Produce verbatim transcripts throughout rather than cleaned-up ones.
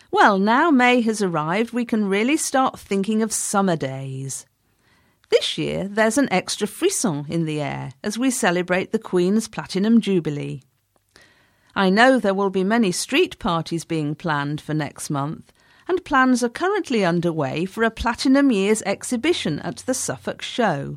Well, now May has arrived, we can really start thinking of summer days. This year, there's an extra frisson in the air as we celebrate the Queen's Platinum Jubilee. I know there will be many street parties being planned for next month, and plans are currently underway for a Platinum Years exhibition at the Suffolk Show.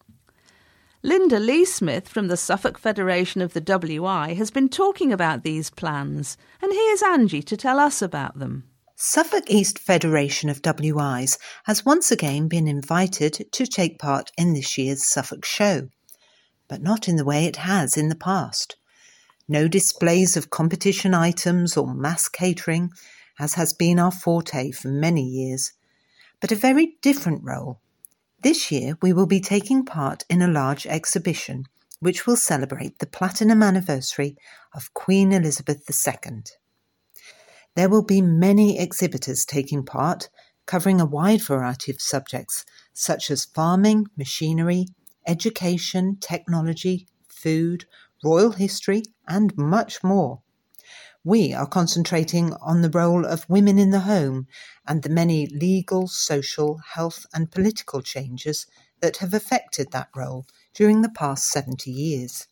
Linda Lee Smith from the Suffolk Federation of the W I has been talking about these plans, and here's Angie to tell us about them. Suffolk East Federation of W Is has once again been invited to take part in this year's Suffolk Show, but not in the way it has in the past. No displays of competition items or mass catering, as has been our forte for many years, but a very different role. This year we will be taking part in a large exhibition which will celebrate the platinum anniversary of Queen Elizabeth the Second. There will be many exhibitors taking part, covering a wide variety of subjects such as farming, machinery, education, technology, food, royal history, and much more. We are concentrating on the role of women in the home and the many legal, social, health and political changes that have affected that role during the past seventy years.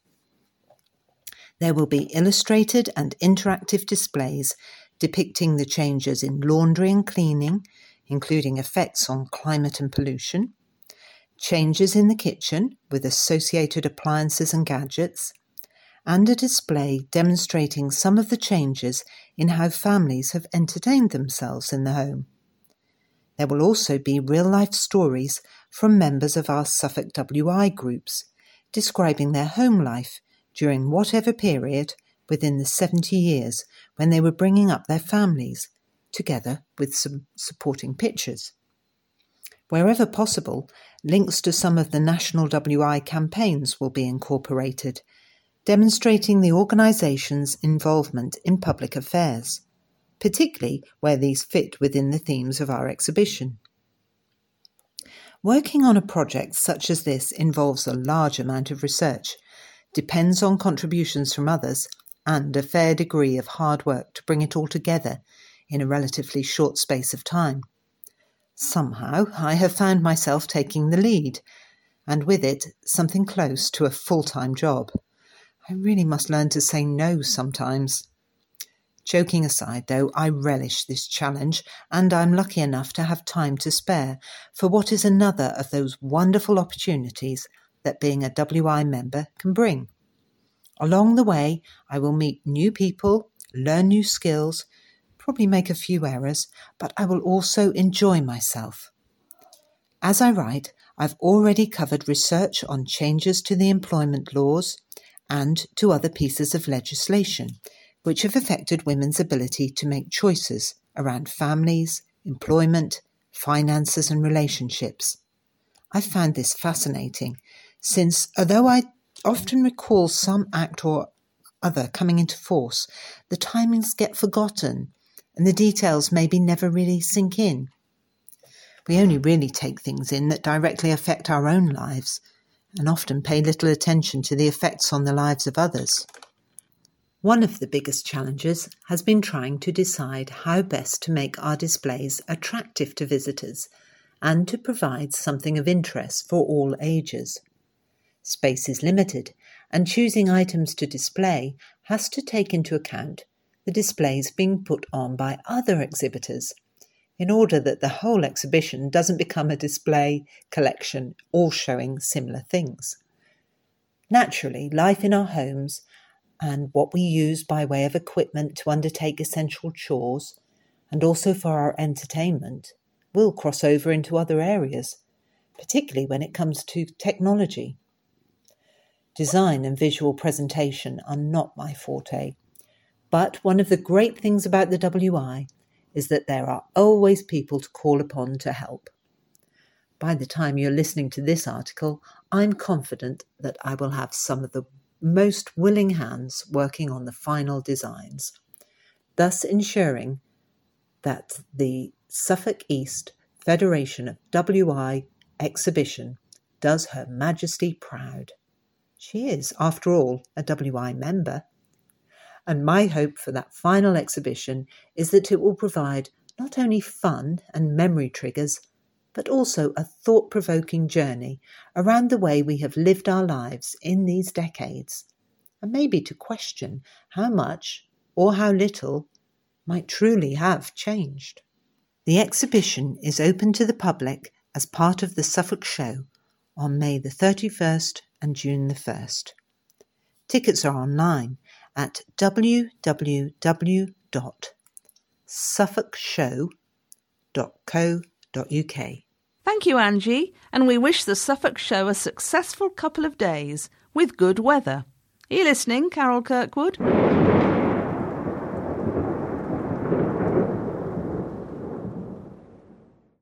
There will be illustrated and interactive displays depicting the changes in laundry and cleaning, including effects on climate and pollution, changes in the kitchen with associated appliances and gadgets, and a display demonstrating some of the changes in how families have entertained themselves in the home. There will also be real-life stories from members of our Suffolk W I groups, describing their home life during whatever period within the seventy years when they were bringing up their families, together with some supporting pictures. Wherever possible, links to some of the national W I campaigns will be incorporated, demonstrating the organisation's involvement in public affairs, particularly where these fit within the themes of our exhibition. Working on a project such as this involves a large amount of research, depends on contributions from others, and a fair degree of hard work to bring it all together in a relatively short space of time. Somehow I have found myself taking the lead, and with it something close to a full-time job. I really must learn to say no sometimes. Joking aside, though, I relish this challenge, and I'm lucky enough to have time to spare for what is another of those wonderful opportunities that being a W I member can bring. Along the way, I will meet new people, learn new skills, probably make a few errors, but I will also enjoy myself. As I write, I've already covered research on changes to the employment laws and to other pieces of legislation, which have affected women's ability to make choices around families, employment, finances and relationships. I found this fascinating, since although I often recall some act or other coming into force, the timings get forgotten and the details maybe never really sink in. We only really take things in that directly affect our own lives and often pay little attention to the effects on the lives of others. One of the biggest challenges has been trying to decide how best to make our displays attractive to visitors and to provide something of interest for all ages. Space is limited, and choosing items to display has to take into account the displays being put on by other exhibitors, in order that the whole exhibition doesn't become a display collection all showing similar things. Naturally, life in our homes and what we use by way of equipment to undertake essential chores, and also for our entertainment, will cross over into other areas, particularly when it comes to technology. Design and visual presentation are not my forte, but one of the great things about the W I is that there are always people to call upon to help. By the time you're listening to this article, I'm confident that I will have some of the most willing hands working on the final designs, thus ensuring that the Suffolk East Federation of W I exhibition does Her Majesty proud. She is, after all, a W I member. And my hope for that final exhibition is that it will provide not only fun and memory triggers, but also a thought-provoking journey around the way we have lived our lives in these decades, and maybe to question how much or how little might truly have changed. The exhibition is open to the public as part of the Suffolk Show on May the thirty-first and June the first. Tickets are online at w w w dot suffolk show dot co dot u k. Thank you, Angie, and we wish the Suffolk Show a successful couple of days with good weather. Are you listening, Carol Kirkwood?